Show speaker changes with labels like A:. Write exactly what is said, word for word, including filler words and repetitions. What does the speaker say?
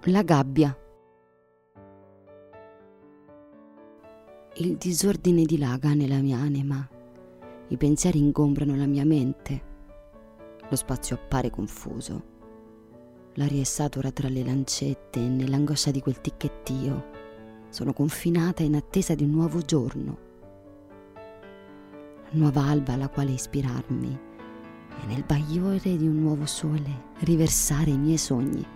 A: La gabbia. Il disordine dilaga nella mia anima, i pensieri ingombrano la mia mente, lo spazio appare confuso, l'aria è satura tra le lancette e nell'angoscia di quel ticchettio sono confinata in attesa di un nuovo giorno, nuova alba alla quale ispirarmi e nel bagliore di un nuovo sole riversare i miei sogni.